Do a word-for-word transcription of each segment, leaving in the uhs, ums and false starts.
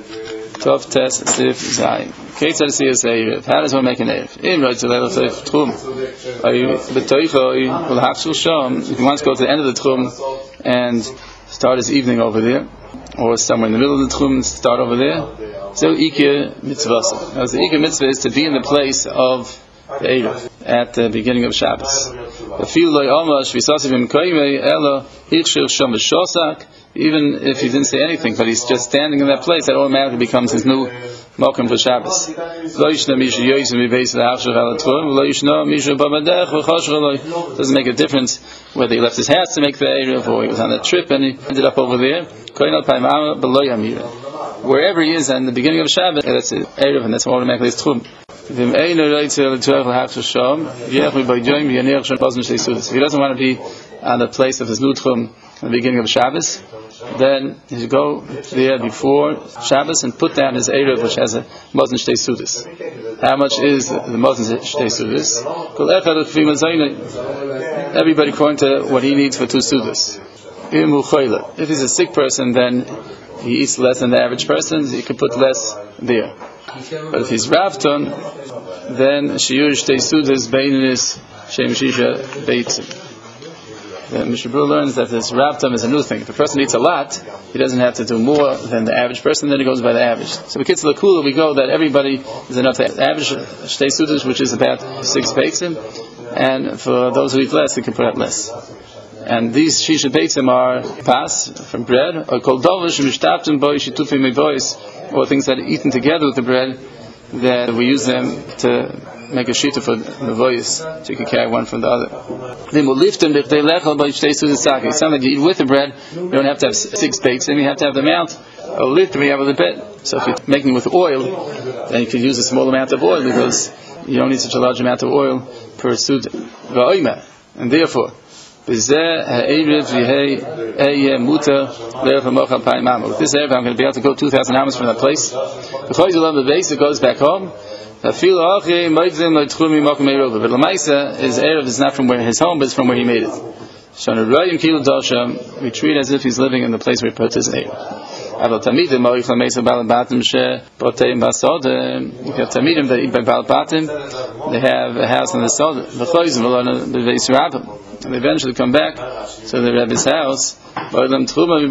Tov Tes Sif Zayin. Ketzad Siyas Erev. How does one make an Erev? In Rosh Leil Seif Tchum. B'toichoi L'Hachshul Sham. If he wants to go to the end of the Tchum and start his evening over there, or somewhere in the middle of the Tchum and start over there, so Ikeh Mitzvah. Now the Ikeh Mitzvah is to be in the place of the Erev at the beginning of Shabbos. Even if he didn't say anything, but he's just standing in that place, that automatically becomes his new Mokum for Shabbos. Doesn't make a difference whether he left his house to make the Erev or he was on a trip and he ended up over there. Wherever he is in the beginning of Shabbos, that's it, Erev, and that's automatically his Tchum. If he doesn't want to be on the place of his new Tchum at the beginning of Shabbos, then he should go there before Shabbos and put down his Erev, which has a Mazen Shtei Sudas. How much is the Mazen Shtei Sudas? Everybody according to what he needs for two Sudas. If he's a sick person, then he eats less than the average person, he could put less there. But if he's Ravton, then Shiur Shtei Sudas Beinis Shem Shisha Beitzim. The Mishnah Berurah learns that this Ravton is a new thing. If a person eats a lot, he doesn't have to do more than the average person, then he goes by the average. So we get to the Kula, we go that everybody is enough to average Shtei Sudas, which is about six Beitzim, and for those who eat less, they can put out less. And these Shisha Beitzim are pas from bread, or Kol Dovish Mishtaftim Boi Shitufim Mevois, or things that are eaten together with the bread, that we use them to make a shita for the voice, so you can carry one from the other. Then we'll lift them if they lechel by shtei sudas sake. It's something you eat with the bread. You don't have to have six bakes, and you have to have the amount of lift we have with the bread. So if you're making with oil, then you can use a small amount of oil because you don't need such a large amount of oil per suda. And therefore, with this Erev I'm going to be able to go two thousand amos from that place. The base it goes back home. But Lamaisa, his Erev is not from where his home, but it's from where he made it. We treat as if he's living in the place where he put his Erev. If you have Tamidim that eat by Baal Batim, they have a house in the Sod, and they eventually come back to the Rebbe's house. We don't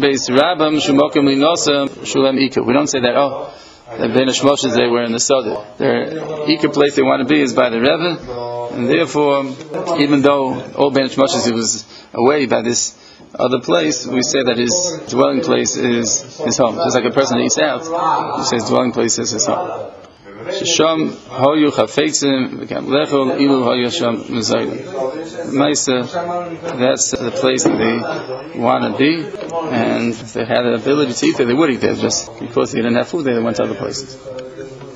say that, oh, the Ben Shmoshes they were in the Sod. Their Ika place they want to be is by the Rebbe, and therefore, even though all Ben Shmoshes he was away by this other place, we say that his dwelling place is his home. Just like a person that eats out, he says dwelling place is his home. Sham hoyu chafeitzim v'kam lechol ilu hoyu sham mezayim. Maisa, that's the place that they want to be, and if they had the ability to eat there, they would eat there. Just because they didn't have food there, they went to other places.